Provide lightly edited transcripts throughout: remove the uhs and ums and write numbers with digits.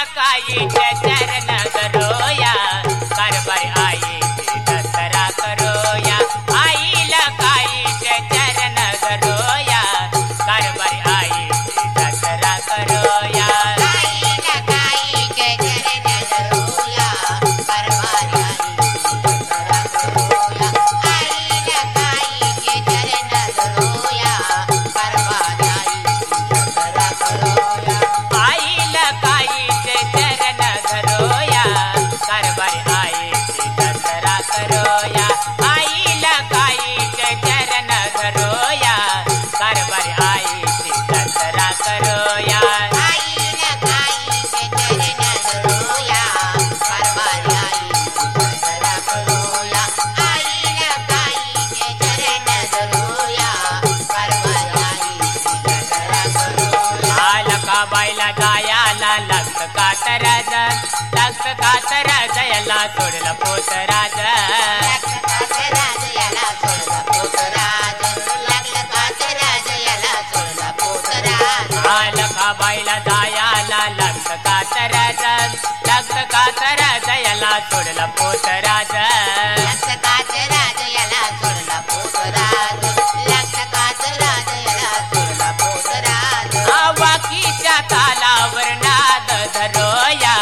काईचे चरण धरोया कारभार आईचे दसरा करोया आईला काईचे चरण धरोया कारभार आईचे दसरा करोया आईला काईचे चरण धरोया कारभार आईचे दसरा करोया आईला काईचे चरण धरोया कारभार आईचे दसरा करोया आईला काईचे चरण धरोया कारभार आईचे दसरा करोया आईला काईचे चरण धरोया कारभार आईचे दसरा करोया आलका बायला जायाला लक्ष कातराज याला सोडलं पोतराज आलका बायला जायाला लक्ष कातराज याला सोडलं पोतराज वाकीच्या तालावर नाद धरोया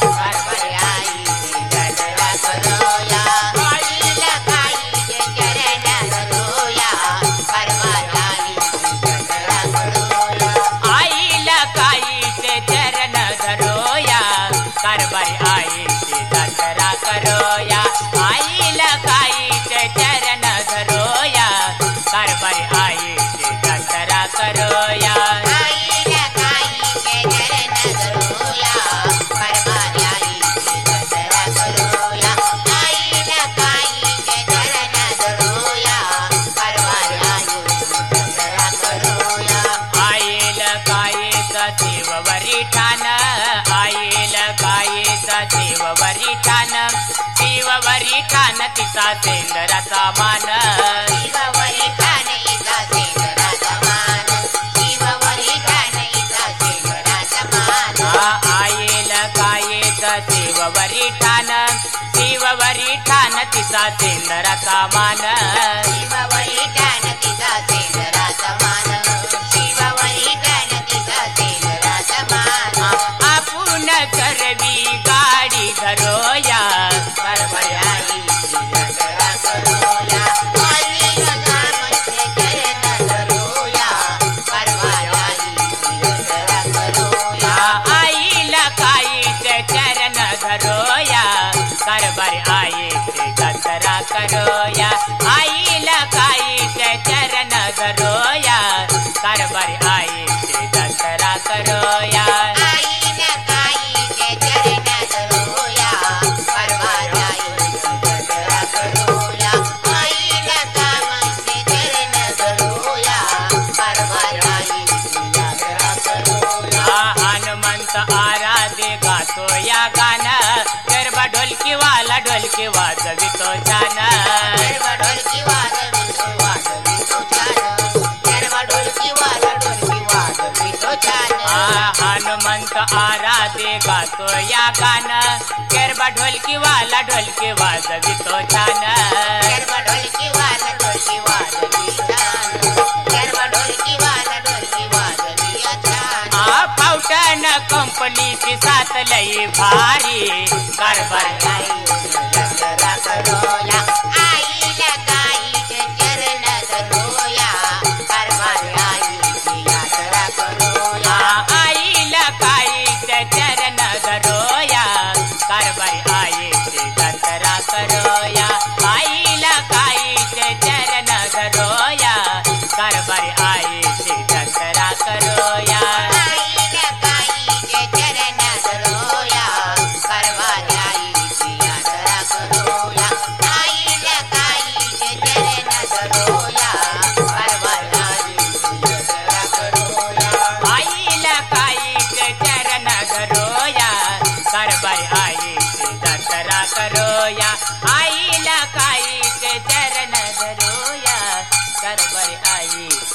आईला काईचे चरण धरोया कारभार आईचे दसरा करोया आईला काईचे चरण धरोया कारभार आईचे दसरा करोया आईला काईचे चरण धरोया कारभार आईचे दसरा करोया आईला काईचे चरण धरोया कारभार आईचे दसरा करोया आईला काईचा देववरी ठाण आईला काईचा देववरी ठाण देववरी ठाण तिचा सेंदराचा मान देववरी ठाण इचा सेंदराचा मान देववरी ठाण इचा सेंदराचा मान आईला काईचा देववरी ठाण तिचा सेंदराचा मान देववरी ठाण तिचा सेंदराचा मान आपण करवी गाडी धरोया कारभार आईचे दसरा करोया आईला काईचे चरण धरोया कारभार आईचे दसरा करोया आईला काईचे चरण धरोया कारभार आईचे दसरा करोया आईला काईचे चरण धरोया कारभार आईचे दसरा करोया आईला काईचे चरण धरोया कारभार आईचे दसरा करोया आईला काईचे चरण धरोया कारभार आईचे दसरा करोया हनुमंत आराधे गातो या गाणं गरबा ढोलकी वाजवितो छान गरबा ढोलकी वाजवितो छान गरबा ढोलकी वाजवितो छान हनुमंत आराधे गातो या गाणं गरबा ढोलकी वाजवितो छान गरबा ढोलकी वाजवितो छान गरबा ढोलकी वाजवितो छान फाउटन कंपनीची साथ लई भारी कारभार आईचे दसरा करोया आईला काईचे चरण धरोया कारभार आईचे दसरा करोया आईला काईचे चरण धरोया कारभार आईचे दसरा करोया आईला काईचे चरण धरोया कारभार आईचे दसरा करोया आईला काईचे चरण धरोया कारभार आईचे दसरा करोया आईला काईचे चरण धरोया कारभार आईचे दसरा करोया आईला काईचे चरण धरोया कारभार आईचे दसरा करोया आईला काईचे चरण धरोया कारभार आई